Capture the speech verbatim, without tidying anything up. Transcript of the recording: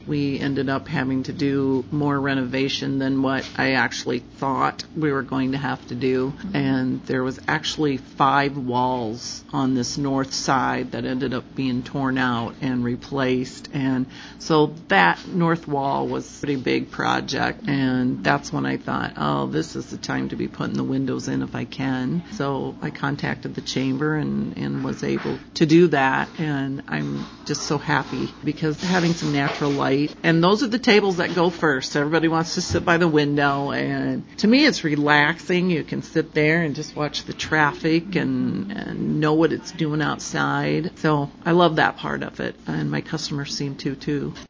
We ended up having to do more renovation than what I actually thought we were going to have to do. And there was actually five walls on this north side that ended up being torn out and replaced. And so that north wall was a pretty big project. And that's when I thought, oh, this is the time to be putting the windows in if I can. So I contacted the chamber and, and was able to do that. And I'm just so happy because having some natural light. And those are the tables that go first. Everybody wants to sit by the window. And to me, it's relaxing. You can sit there and just watch the traffic and, and know what it's doing outside. So I love that part of it. And my customers seem to, too.